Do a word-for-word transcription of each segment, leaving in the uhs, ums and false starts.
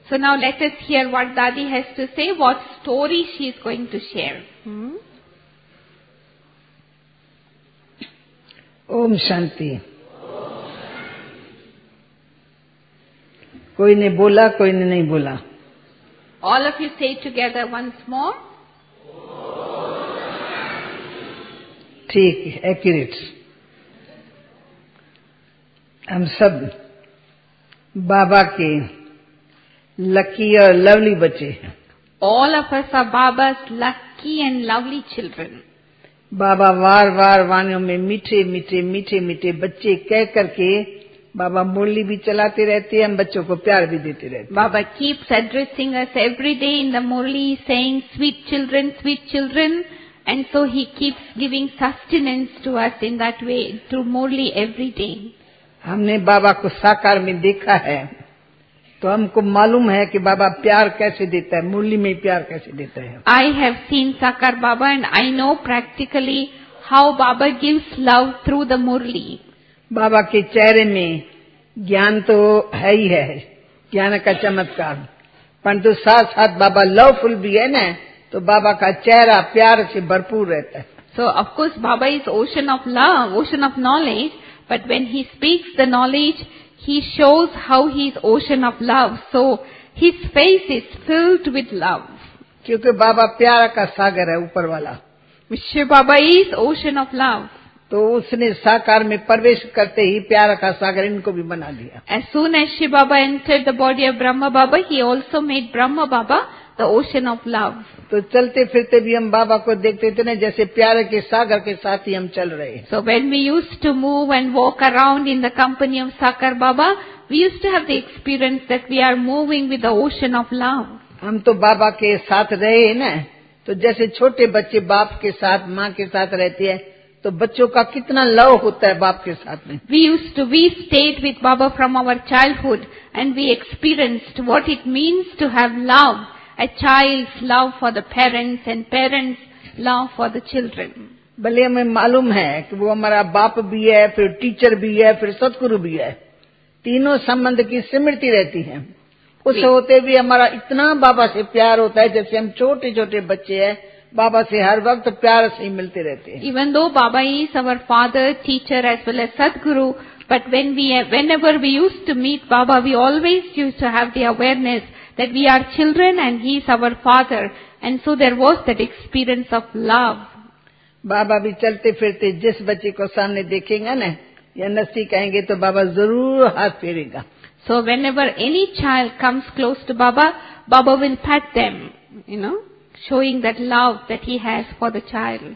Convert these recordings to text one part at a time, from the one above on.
So now let us hear what Dadi has to say, what story she is going to share. Hmm? Om Shanti. कोई ने बोला, कोई ने नहीं बोला। All of you say together once more. ठीक, accurate. हम सब बाबा के लकी और लवली बच्चे हैं। All of us are Baba's lucky and lovely children. बाबा वार वार वाणियों में मीठे मीठे मीठे मीठे बच्चे कह करके बाबा मुरली भी चलाते रहते हैं, हम बच्चों को प्यार भी देते रहते हैं। Baba keeps addressing us every day in the Murli, saying, "Sweet children, sweet children," and so he keeps giving sustenance to us in that way through Murli every day. हमने बाबा को साकार में देखा है, तो हमको मालूम है कि बाबा प्यार कैसे देता है, मुरली में प्यार कैसे देता है। I have seen Sakar Baba and I know practically how Baba gives love through the Murli. बाबा के चेहरे में ज्ञान तो है ही है, ज्ञान का चमत्कार, परंतु साथ साथ बाबा लवफुल भी है ना, तो बाबा का चेहरा प्यार से भरपूर रहता है। So of course Baba is ocean of love, ocean of knowledge, but when he speaks the knowledge, he shows how he is ocean of love. So his face is filled with love. क्योंकि बाबा प्यार का सागर है, ऊपर वाला। Shiv Baba is ocean of love. तो उसने साकार में प्रवेश करते ही प्यार का सागर इनको भी बना दिया। As soon as Shiv Baba entered the body of Brahma Baba, he also made Brahma Baba the ocean of love. तो चलते फिरते भी हम बाबा को देखते थे ना, जैसे प्यार के सागर के साथ ही हम चल रहे हैं। So when we used to move and walk around in the company of Sakar Baba, we used to have the experience that we are moving with the ocean of love. हम तो बाबा के साथ रहे हैं ना, तो जैसे छोटे बच्चे बाप के साथ माँ के साथ रहते हैं, तो बच्चों का कितना लव होता है बाप के साथ में। We used to, we stayed with Baba from our childhood and we experienced what it means to have love, a child's love for the parents and parents' love for the children. भले हमें मालूम है कि वो हमारा बाप भी है, फिर टीचर भी है, फिर सतगुरु भी है, तीनों संबंध की स्मृति रहती है। उस होते भी हमारा इतना बाबा से प्यार होता है, जैसे हम छोटे छोटे बच्चे हैं, बाबा से हर वक्त प्यार से ही मिलते रहते हैं। Even though Baba is our father, teacher as well as Sadguru, but when we, whenever we used to meet Baba, we always used to have the awareness that we are children and he is our father, and so there was that experience of love. बाबा भी चलते फिरते जिस बच्चे को सामने देखेंगे ना, या नस्ती कहेंगे, तो बाबा जरूर हाथ फेरेगा। So whenever any child comes close to Baba, Baba will pat them, you know, showing that love that he has for the child.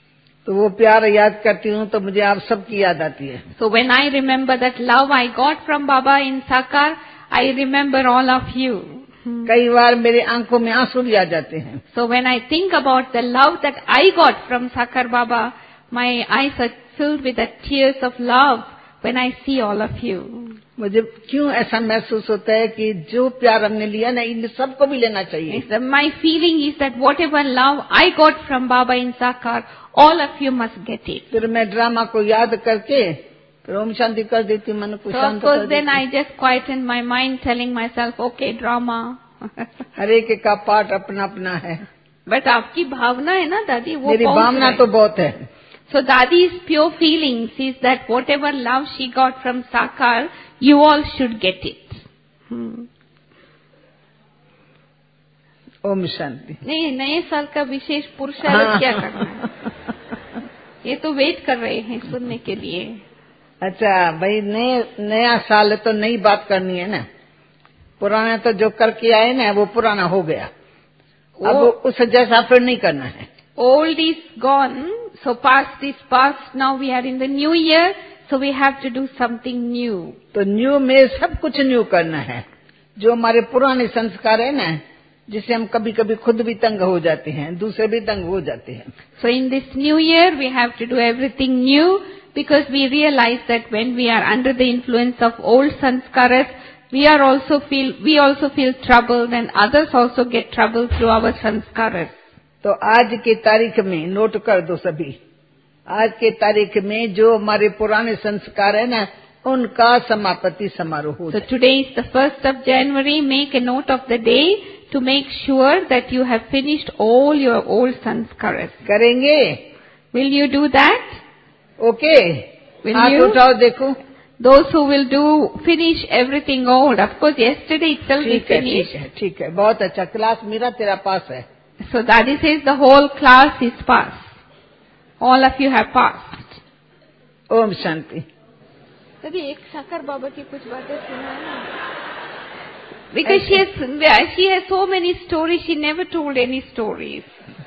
तो वो प्यार याद करती हूँ तो मुझे आप सबकी याद आती है। So when I remember that love I got from Baba in Sakar, I remember all of you. कई बार मेरे आंखों में आंसू भी आ जाते हैं। So when I think about the love that I got from Sakar Baba, my eyes are filled with the tears of love when I see all of you. मुझे क्यों ऐसा महसूस होता है कि जो प्यार हमने लिया ना, इन सबको भी लेना चाहिए। My feeling is that whatever love I got from Baba in Sakar, all of you must get it. फिर मैं ड्रामा को याद करके फिर ओम शांति कर देती हूँ, मन को So शांत of कर course देती then I just quieten my mind telling myself, okay, drama. हर एक का पार्ट अपना अपना है। But आपकी भावना है ना दादी, वो मेरी भावना तो बहुत है। So Dadi's pure feelings is that whatever love she got from Sakar, you all should get it. Hmm. Om Shanti. नहीं, नए साल का विशेष पुरुषार्थ क्या करना है? ये तो वेट कर रहे हैं सुनने के लिए। अच्छा भाई, नए नया साल तो नई बात करनी है ना, पुराना तो जो करके आए ना वो पुराना हो गया, अब उस जैसा फिर नहीं करना है। Old is gone, so past is past. Now we are in the new year, so we have to do something new. तो न्यू में सब कुछ न्यू करना है। जो हमारे पुराने संस्कार है ना, जिससे हम कभी कभी खुद भी तंग हो जाते हैं, दूसरे भी तंग हो जाते हैं। So in this new year we have to do everything new, because we realize that when we are under the influence of old sanskaras, we are also feel we also feel troubled and others also get troubled through our sanskaras. तो आज के तारीख में note कर दो सभी, आज के तारीख में जो हमारे पुराने संस्कार है ना, उनका समापति समारोह हो So जाए। today is the first of January. Make a note of the day to make sure that you have finished all your old sanskaras. करेंगे? Will you do that? Okay, Will हाथ you? उठाओ देखो। Those who will do finish everything old. Of course, yesterday itself we ठीक है, ठीक finished. है, ठीक है, बहुत अच्छा। क्लास मेरा तेरा पास है। So Daddy says the whole class is passed. All of you have passed. Om Shanti. Daddy, एक साकर बाबा की कुछ बातें सुनाए ना. Because she has she has so many stories. She never told any stories.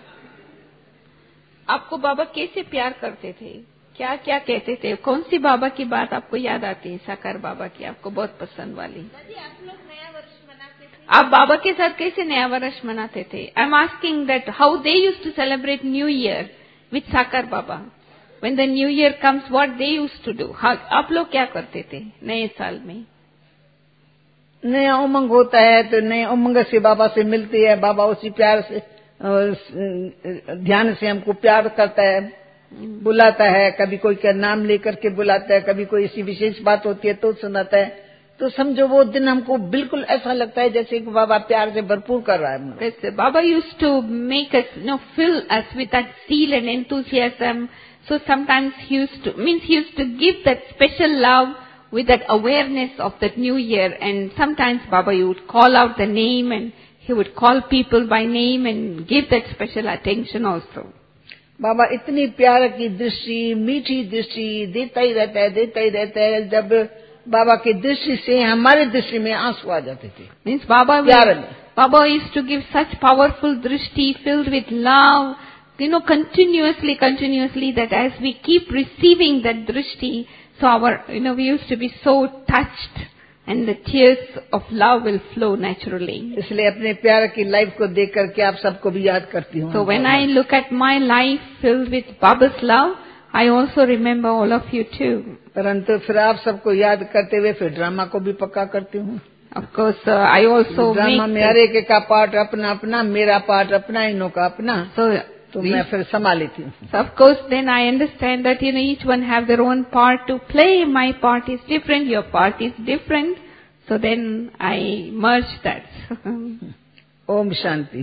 आपको बाबा कैसे प्यार करते थे? क्या क्या कहते थे? कौन सी बाबा की बात आपको याद आती है? साकार बाबा की आपको बहुत पसंद वाली? आप लोग नया वर्ष मनाते थे? आप बाबा के साथ कैसे नया वर्ष मनाते थे? I am asking that how they used to celebrate new year with Sakar Baba. When the new year comes what they used to do? आप लोग क्या करते थे नए साल में? नया उमंग होता है तो नए उमंग से बाबा से मिलती है। बाबा उसी प्यार से ध्यान से हमको प्यार करता है, बुलाता है। कभी कोई का नाम लेकर के बुलाता है, कभी कोई ऐसी विशेष बात होती है तो सुनाता है। तो समझो वो दिन हमको बिल्कुल ऐसा लगता है जैसे कि बाबा प्यार से भरपूर कर रहा है। Yes, Baba used to make us, you know, fill us with that zeal and enthusiasm. So sometimes he used to, means he used to give that special love with that awareness of that new year. And sometimes Baba, you would call out the name and he would call people by name and give that special attention also. बाबा इतनी प्यार की दृष्टि, मीठी दृष्टि देता ही रहता है, देता ही रहता है। जब बाबा की दृष्टि से हमारे दृष्टि में आंसू आ जाते थे। Means Baba, प्यार will, में Baba used to give such powerful drishti filled with love, you know, continuously, continuously, that as we keep receiving that drishti, so our, you know, we used to be so touched and the tears of love will flow naturally. इसलिए अपने प्यार की life को देख करके आप सबको भी याद करती हूँ। So when I look at my life filled with Baba's love, I also remember all of you too. परंतु फिर आप सबको याद करते हुए फिर ड्रामा को भी पक्का करती हूँ। Of course, uh, I also drama make में हर एक का पार्ट अपना अपना, मेरा पार्ट अपना, इनों का अपना, so तो we- मैं फिर संभाल लेती हूँ। So of course, then I understand that, you know, each one have their own part to play. My part is different, your part is different. So then I merge that. Om Shanti.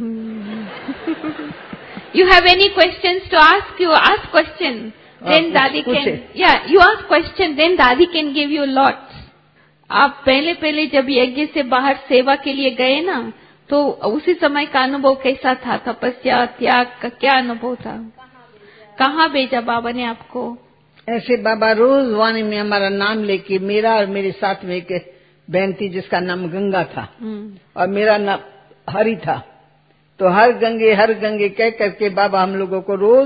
You have any questions to ask? You ask question. Then पूछ- Dadi पूछे। can, yeah, you ask question, then Dadi can give you lots. आप पहले पहले जब यज्ञ से बाहर सेवा के लिए गए ना, तो उसी समय का अनुभव कैसा था? तपस्या, त्याग का क्या अनुभव था? कहाँ भेजा बाबा ने आपको? ऐसे बाबा रोज वाणी में हमारा नाम लेके, मेरा और मेरे साथ में एक बहन थी जिसका नाम गंगा था और मेरा नाम हरि था। तो हर गंगे हर गंगे कह करके बाबा हम लोगों को रोज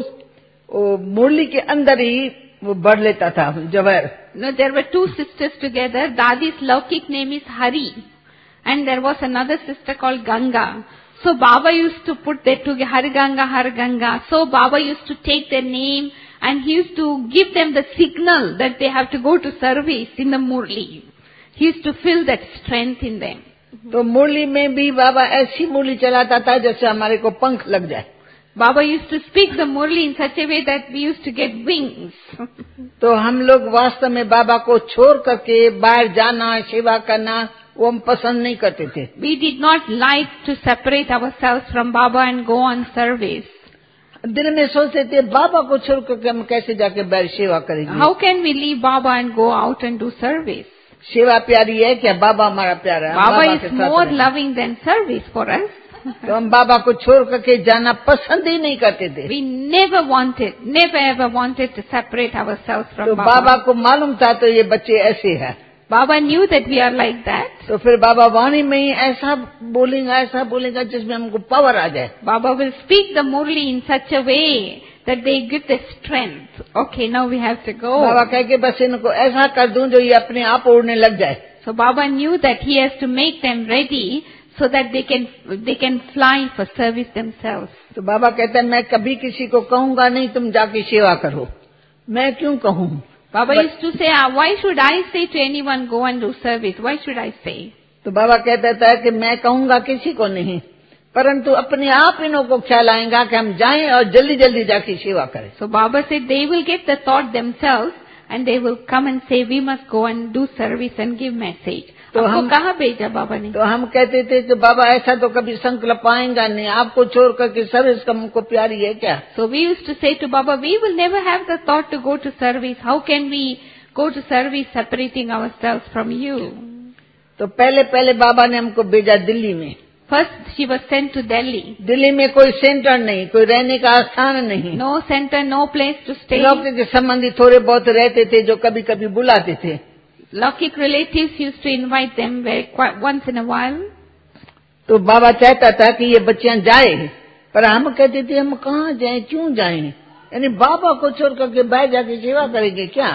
वो मुरली के अंदर ही वो बढ़ लेता था Jawahar. No, there were two sisters together. Dadi's Laukik name is Hari. And there was another sister called Ganga. So Baba used to put that together, Har Ganga, Har Ganga. So Baba used to take their name and he used to give them the signal that they have to go to service in the Murli. He used to feel that strength in them. तो मुरली में भी बाबा ऐसी मुरली चलाता था जैसे हमारे को पंख लग जाए। Baba used to speak the Murli in such a way that we used to get wings. तो हम लोग वास्तव में बाबा को छोड़ करके बाहर जाना, सेवा करना, वो हम पसंद नहीं करते थे। We did not like to separate ourselves from Baba and go on service. दिल में सोचते थे बाबा को छोड़ करके हम कैसे जाके बाहर सेवा करेंगे। How can we leave Baba and go out and do service? सेवा प्यारी है क्या? बाबा हमारा प्यारा है। हम Baba के is साथ more रहें। loving than service for us. तो हम बाबा को छोड़ करके जाना पसंद ही नहीं करते थे। We never wanted, never ever wanted to separate ourselves तो from बाबा Baba. को मालूम था तो ये बच्चे ऐसे हैं। Baba knew that we are like that. तो फिर बाबा वाणी में ही ऐसा बोलेगा, ऐसा बोलेगा जिसमें हमको पावर आ जाए। Baba will speak the Murli in such a way that they get the strength. Okay, now we have to Baba go. कह के बस इनको ऐसा कर दूं जो ये अपने आप उड़ने लग जाए। So Baba knew that he has to make them ready so that they can they can fly for service themselves. तो बाबा कहता है मैं कभी किसी को कहूंगा नहीं तुम जाके सेवा करो। मैं क्यों कहूँ? Baba But- used to say, ah, why should I say to anyone, go and do service? Why should I say? तो बाबा कहता था कि मैं कहूंगा किसी को नहीं, परंतु अपने आप इन्हों को ख्याल आएगा कि हम जाएं और जल्दी जल्दी जाके सेवा करें। So Baba said they will get the thought themselves, and they will come and say, we must go and do service and give message. तो आपको हम कहाँ भेजा बाबा ने? तो हम कहते थे कि बाबा ऐसा तो कभी संकल्प आएगा नहीं, आपको छोड़ करके सर्विस का हमको प्यारी है क्या? So we used to say to Baba, we will never have the thought to go to service. How can we go to service separating ourselves from you? तो पहले पहले बाबा ने हमको भेजा दिल्ली में. First she was sent to Delhi. Delhi में कोई centre नहीं, कोई रहने का स्थान नहीं. No center, no place to stay. लौकिक संबंधी थोड़े बहुत रहते थे जो कभी कभी बुलाते थे. Laukik relatives used to invite them very quite once in a while. तो बाबा चाहता था कि ये बच्चियां जाए, पर हम कहते थे हम कहाँ जाएं, क्यों जाएं? यानी बाबा को छोड़ करके बाहर जाके सेवा करेंगे क्या?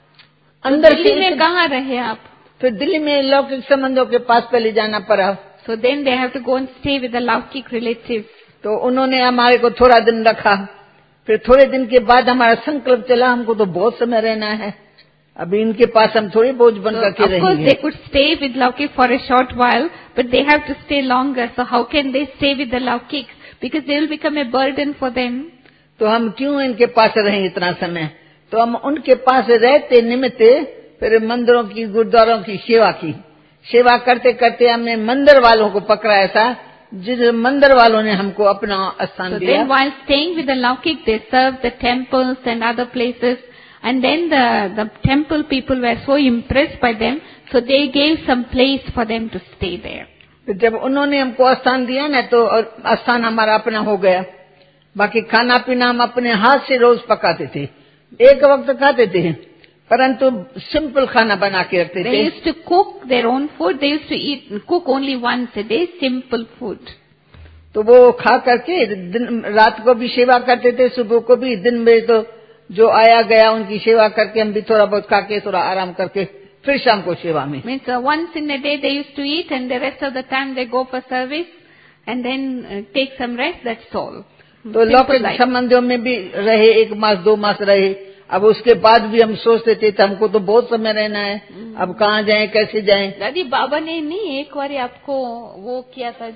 अंदर दिल्ली से में कहाँ रहे आप? फिर दिल्ली में लौकिक संबंधों के पास पहले जाना पड़ा. So then they have to go and stay with the Laukik relatives. तो उन्होंने हमारे को थोड़ा दिन रखा. फिर थोड़े दिन के बाद हमारा संकल्प चला, हमको तो बहुत समय रहना है, अभी इनके पास हम थोड़ी बोझ बन So करके of course रहेंगे. they could stay with Laukik for a short while, but they have to stay longer. So how can they stay with the Laukiks? Because they will become a burden for them. तो हम क्यों इनके पास रहें इतना समय? तो हम उनके पास रहते निमित्त फिर मंदिरों की, गुरुद्वारों की सेवा की. सेवा करते करते हमने मंदिर वालों को पकड़ा, ऐसा जिस मंदिर वालों ने हमको अपना स्थान So दिया. then while staying with the Laukik, they served the temples and other places. And then the, the temple people were so impressed by them, so they gave some place for them to stay there. तो जब उन्होंने हमको स्थान दिया ना, तो स्थान हमारा अपना हो गया. बाकी खाना पीना हम अपने हाथ से रोज पकाते थे. एक वक्त खाते थे, परंतु सिंपल खाना बना के रखते They थे. used to cook their own food. They used to eat, cook only once a day, simple food. तो वो खा करके दिन रात को भी सेवा करते थे, सुबह को भी. दिन में तो जो आया गया उनकी सेवा करके हम भी थोड़ा बहुत खा के थोड़ा आराम करके फिर शाम को सेवा में. Means uh, once in a day they used to eat, and the rest of the time they go for service, and then uh, take some rest. That's all. तो Simple लौकिक life. संबंधों में भी रहे, एक मास दो मास रहे. अब उसके बाद भी हम सोचते थे हमको तो बहुत समय रहना है, अब कहाँ जाएं, कैसे जाएं. दादी बाबा ने नहीं एक बार आपको वो किया था,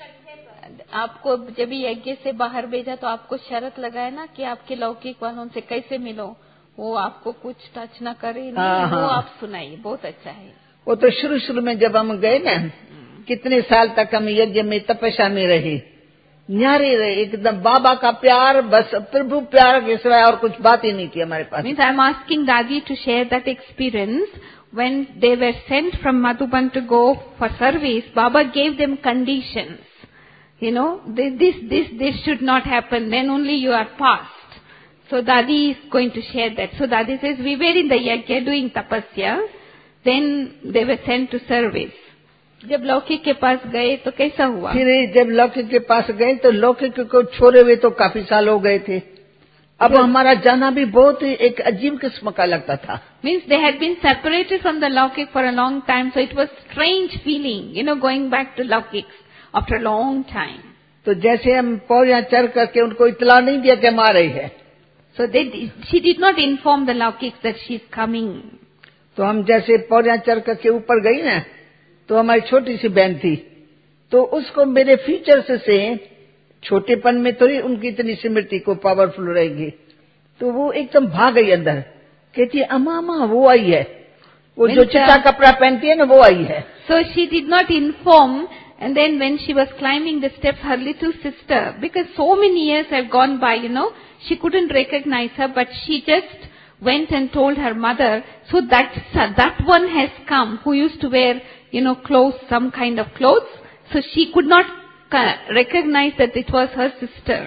आपको जब यज्ञ से बाहर भेजा तो आपको शर्त लगाया ना कि आपके लौकिक वालों से कैसे मिलो, वो आपको कुछ टच ना करे. नहीं, हाँ, वो हाँ. आप सुनाइए, बहुत अच्छा है. वो तो शुरू शुरू में जब हम गए ना, कितने साल तक हम यज्ञ में तपस्या में रहे, न्यारे रहे, एकदम बाबा का प्यार, बस प्रभु प्यार के सिवाय और कुछ बात ही नहीं थी हमारे पास. Means I am asking Dadi to share that experience. When they were sent from Madhuban to go for service, Baba gave them conditions. You know, this, this, this, this should not happen, then only you are passed. So Dadi is going to share that. So Dadi says, we were in the yajna doing tapasya, then they were sent to service. जब लौकिक के पास गए तो कैसा हुआ? फिर जब लौकिक के पास गए तो लौकिक को छोड़े हुए तो काफी साल हो गए थे. अब हमारा जाना भी बहुत एक अजीब किस्म का लगता था. Means they had been separated from the Laukik for a long time, so it was strange feeling, you know, going back to Laukiks after a long time. तो जैसे हम पौड़ियां चढ़ करके उनको इतला नहीं दिया कि हम आ रही है. So they, she did not inform the Laukiks that she is coming. तो हम जैसे पौड़ियां चढ़ करके ऊपर गई ना, तो हमारी छोटी सी बहन थी, तो उसको मेरे फीचर्स से छोटेपन में थोड़ी उनकी इतनी स्मृति को पावरफुल रहेगी, तो वो एकदम भाग गई अंदर, कहती है अम्मा अम्मा वो आई है, वो जो चिट्टा कपड़ा पहनती है ना वो आई है. So she did not inform, and then when she was climbing the steps, her little sister, because so many years have gone by, you know, she couldn't recognize her, but she just went and told her mother, so that that one has come who used to wear, you know, clothes, some kind of clothes. So she could not recognize that it was her sister.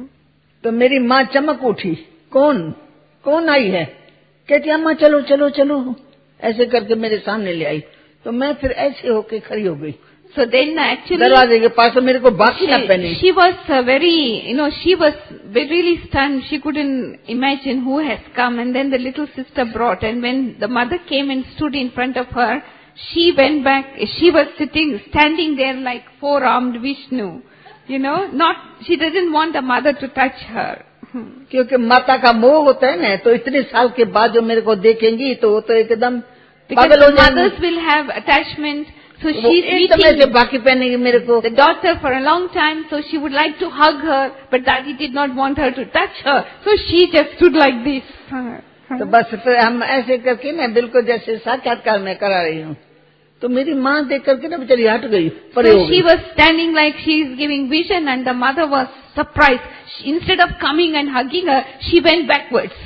तो मेरी माँ चमक उठी, कौन कौन आई है? कहती अम्मा चलो चलो चलो, ऐसे करके मेरे सामने ले आई. तो मैं फिर ऐसे होके खड़ी हो गई. So then actually दरवाजे के पास मेरे को बाकी ना पहने. She was uh, very, you know, she was really stunned. She couldn't imagine who has come. And then the little sister brought. And when the mother came and stood in front of her, she went back. She was sitting, standing there like four-armed Vishnu. You know, not, she doesn't want the mother to touch her. क्योंकि माता का मोह होता है ना, तो इतने साल के बाद जो मेरे को देखेंगी तो वो तो एकदम पागल हो जाएंगी. Mothers will have attachment. So वो she's एकदम ऐसे बाकी पहनेगी मेरे को. the daughter for a long time, so she would like to hug her, but Daddy did not want her to touch her, so she just stood like this. तो बस फिर हम ऐसे करके ना बिल्कुल जैसे साक्षात्कार में करा रही हूँ, तो मेरी माँ देख करके ना बेचारी हट गई, परे So हो she गई। was standing like she is giving vision, and the mother was surprised. She, instead of coming and hugging her, she went backwards.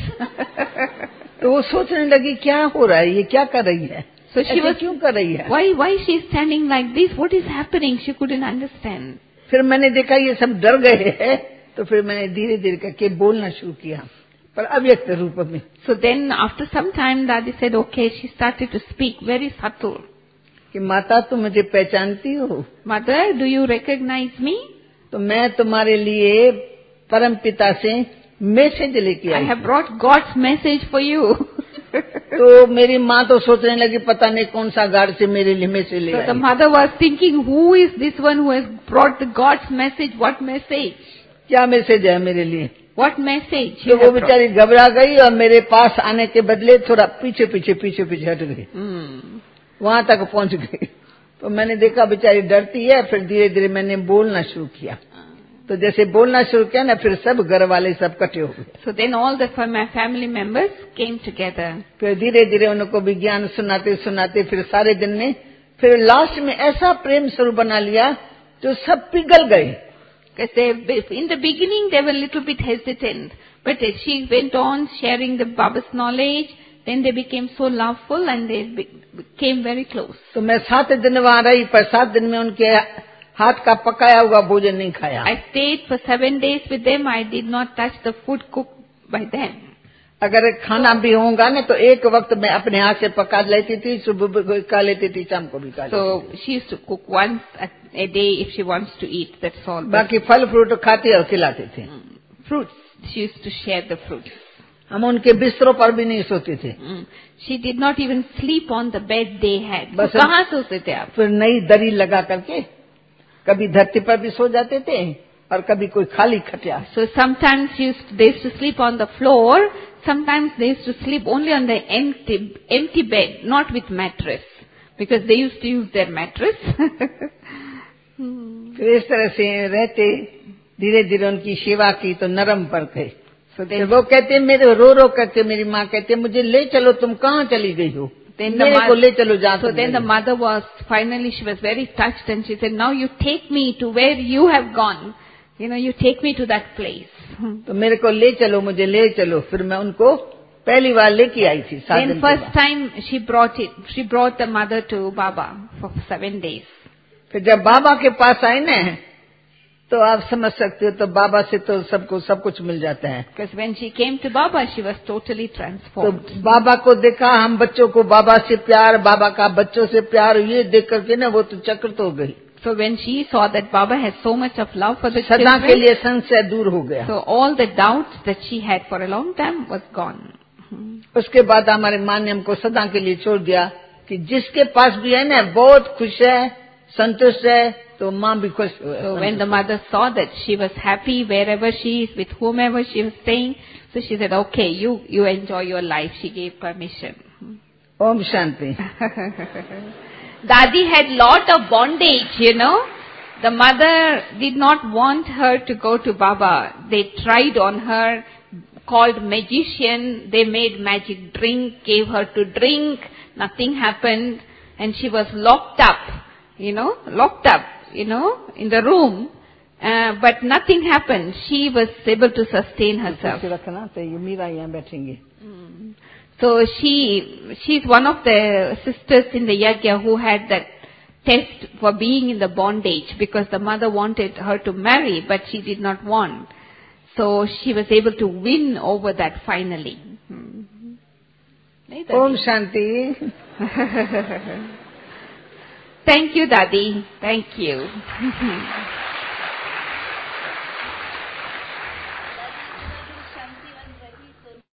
तो वो सोचने लगी क्या हो रहा है, ये क्या कर रही है, So she ऐसे was, क्यों कर रही है। why, why she is standing like this? What is happening? She couldn't understand. फिर मैंने देखा ये सब डर गए हैं, तो फिर मैंने धीरे धीरे करके बोलना शुरू किया, पर अव्यक्त रूप में। So then after some time, Dadi said, okay, she started to speak very subtle. कि माता तुम मुझे पहचानती हो, Mother, do you recognize me? तो मैं तुम्हारे लिए परम पिता से मैसेज लेके I I. have brought God's message for you. तो मेरी माँ तो सोचने लगी पता नहीं कौन सा गार्ड से मेरे लिए मैसेज ले So the आई। mother was thinking, who is this one who has brought the God's message? What message? क्या मैसेज है मेरे लिए। What message? तो you वो have brought? बेचारी घबरा गई और मेरे पास आने के बदले थोड़ा पीछे पीछे पीछे पीछे हट गई, Hmm. वहां तक पहुंच गई। तो मैंने देखा बेचारी डरती है, फिर धीरे धीरे मैंने बोलना शुरू किया। तो जैसे बोलना शुरू किया ना, फिर सब घर वाले सब इकट्ठे हो गए। So then all the fa- my family members came together. फिर धीरे धीरे उनको विज्ञान सुनाते सुनाते फिर सारे दिन में, फिर लास्ट में ऐसा प्रेम स्वरूप बना लिया जो सब पिघल गए। Because they, in the beginning they were a little bit hesitant, but as she went on sharing the Baba's knowledge, then they became so loveful and they be- became very close. तो मैं सात दिन वहां रही, पर सात दिन में उनके हाथ का पकाया हुआ भोजन नहीं खाया। I stayed for seven days with them. I did not touch the food cooked by them. अगर खाना भी होगा ना तो एक वक्त मैं अपने हाथ से पका लेती थी, सुबह भी खा लेती थी, शाम को भी खा लेती So थी। she used to cook once a, a day if she wants to eat. That's all. But बाकी फल फ्रूट खाती और खिलाते थे। fruits, she used to share the fruits. हम उनके बिस्तरों पर भी नहीं सोते थे। Mm. She did not even sleep on the bed they had. तो बस कहाँ सोते थे आप? फिर नई दरी लगा करके कभी धरती पर भी सो जाते थे और कभी कोई खाली खटिया। So sometimes she used to, they used to sleep on the floor. Sometimes they used to sleep only on the empty empty bed, not with mattress, because they used to use their mattress. फिर इस तरह से रहते धीरे धीरे उनकी सेवा की तो नरम पर गए। So फिर then, वो कहते मेरे रो रो करके मेरी माँ कहते मुझे ले चलो, तुम कहाँ चली गई हो, then the मेरे को ले mother, चलो जहाँ so तुम then the गई। mother was finally she was very touched and she said, "Now you take me to where you have gone. You know, you take me to that place." तो मेरे को ले चलो, मुझे ले चलो। फिर मैं उनको पहली बार लेके आई थी सात Then दिन के first बाद। time she brought it, she brought the mother to Baba for seven days. फिर जब बाबा के पास आए ना, तो आप समझ सकते हो, तो बाबा से तो सबको सब कुछ मिल जाता है। Because when she came to Baba, she was totally तो transformed. बाबा को देखा, हम बच्चों को बाबा से प्यार, बाबा का बच्चों से प्यार, ये देख करके ना वो तो चकित हो गई। So when she saw that Baba has so much of love for the सदा के children, लिए संशय दूर हो गया। so all the doubts that she had for a long time was gone. उसके बाद हमारे माँ ने हमको सदा के लिए छोड़ दिया कि जिसके पास भी है ना बहुत खुश है, संतुष्ट है, तो माँ भी खुश है। So when the mother saw that she was happy wherever she is, with whomever she was staying, so she said, "Okay, you you enjoy your life." She gave permission. Om Shanti. Dadi had lot of bondage, you know. The mother did not want her to go to Baba. They tried on her, called magician. They made magic drink, gave her to drink. Nothing happened. And she was locked up, you know, locked up, you know, in the room. Uh, but nothing happened. She was able to sustain herself. रखना चाहिए, मीरा यहाँ बैठेंगे। So she, she's one of the sisters in the yajna who had that test for being in the bondage, because the mother wanted her to marry, but she did not want. So she was able to win over that finally. Hmm. Om Shanti. Thank you, Dadi. Thank you.